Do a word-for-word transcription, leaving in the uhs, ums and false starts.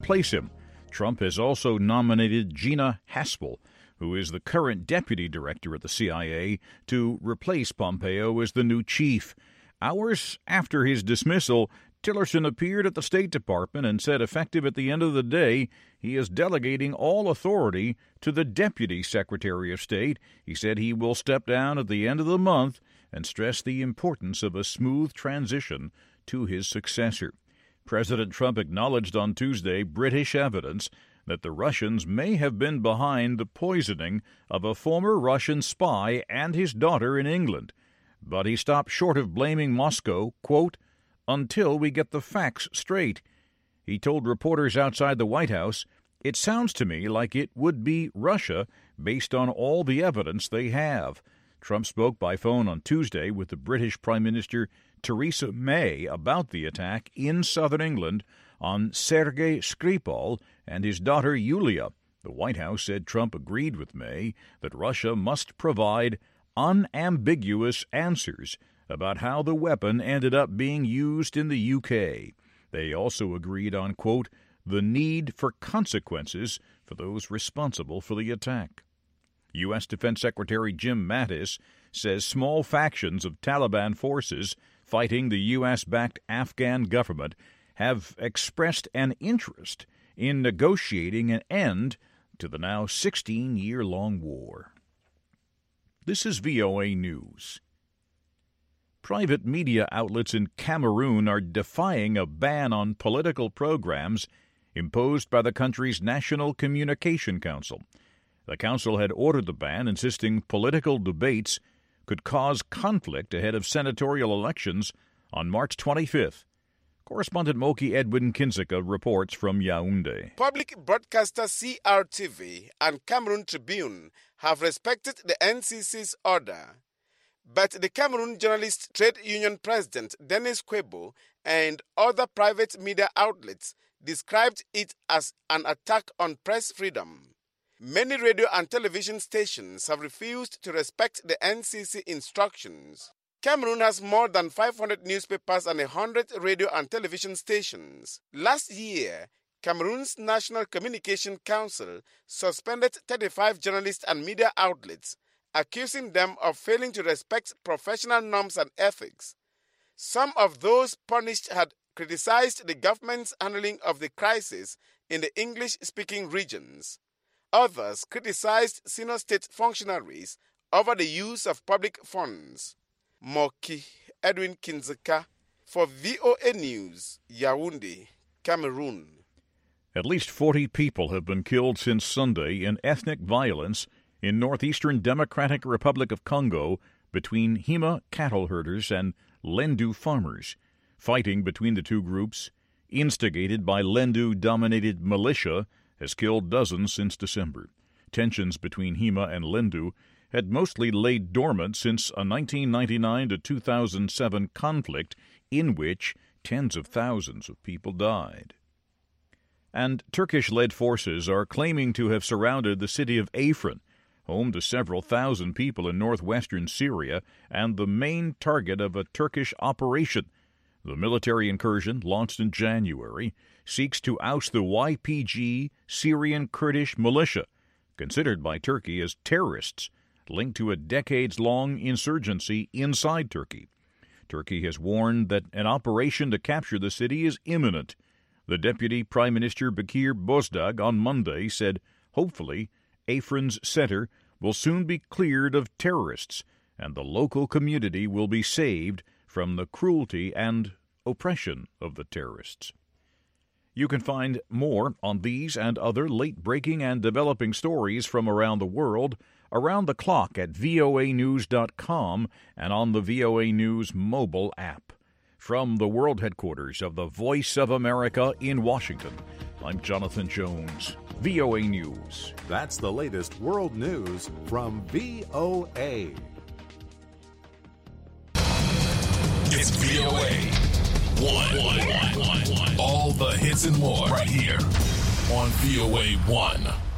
replace him. Trump has also nominated Gina Haspel, who is the current deputy director at the C I A, to replace Pompeo as the new chief. Hours after his dismissal, Tillerson appeared at the State Department and said effective at the end of the day, he is delegating all authority to the Deputy Secretary of State. He said he will step down at the end of the month and stressed the importance of a smooth transition to his successor. President Trump acknowledged on Tuesday British evidence that the Russians may have been behind the poisoning of a former Russian spy and his daughter in England. But he stopped short of blaming Moscow, quote, until we get the facts straight. He told reporters outside the White House, it sounds to me like it would be Russia based on all the evidence they have. Trump spoke by phone on Tuesday with the British Prime Minister Theresa May about the attack in southern England on Sergei Skripal and his daughter Yulia. The White House said Trump agreed with May that Russia must provide unambiguous answers about how the weapon ended up being used in the U K. They also agreed on, quote, the need for consequences for those responsible for the attack. U S. Defense Secretary Jim Mattis says small factions of Taliban forces fighting the U S-backed Afghan government have expressed an interest in negotiating an end to the now sixteen-year-long war. This is V O A News. Private media outlets in Cameroon are defying a ban on political programs imposed by the country's National Communication Council. The council had ordered the ban, insisting political debates could cause conflict ahead of senatorial elections on March twenty-fifth. Correspondent Moki Edwin Kinzeka reports from Yaoundé. Public broadcaster C R T V and Cameroon Tribune have respected the N C C's order. But the Cameroon Journalist Trade Union President Denis Kwebo and other private media outlets described it as an attack on press freedom. Many radio and television stations have refused to respect the N C C instructions. Cameroon has more than five hundred newspapers and one hundred radio and television stations. Last year, Cameroon's National Communication Council suspended thirty-five journalists and media outlets, accusing them of failing to respect professional norms and ethics. Some of those punished had criticized the government's handling of the crisis in the English-speaking regions. Others criticized senior state functionaries over the use of public funds. Moki Edwin Kinzeka for V O A News, Yaoundé, Cameroon. At least forty people have been killed since Sunday in ethnic violence in northeastern Democratic Republic of Congo between Hima cattle herders and Lendu farmers. Fighting between the two groups, instigated by Lendu-dominated militia, has killed dozens since December. Tensions between Hima and Lendu had mostly laid dormant since a nineteen ninety-nine to two thousand seven conflict in which tens of thousands of people died. And Turkish-led forces are claiming to have surrounded the city of Afrin, home to several thousand people in northwestern Syria and the main target of a Turkish operation. The military incursion, launched in January, seeks to oust the Y P G Syrian Kurdish militia, considered by Turkey as terrorists, linked to a decades-long insurgency inside Turkey. Turkey has warned that an operation to capture the city is imminent. The Deputy Prime Minister Bekir Bozdağ on Monday said, hopefully, Afrin's center will soon be cleared of terrorists, and the local community will be saved from the cruelty and oppression of the terrorists. You can find more on these and other late-breaking and developing stories from around the world around the clock at V O A news dot com and on the V O A News mobile app. From the world headquarters of the Voice of America in Washington, I'm Jonathan Jones, V O A News. That's the latest world news from V O A. It's V O A. One, one, one, one, one. All the hits and more right here on V O A one.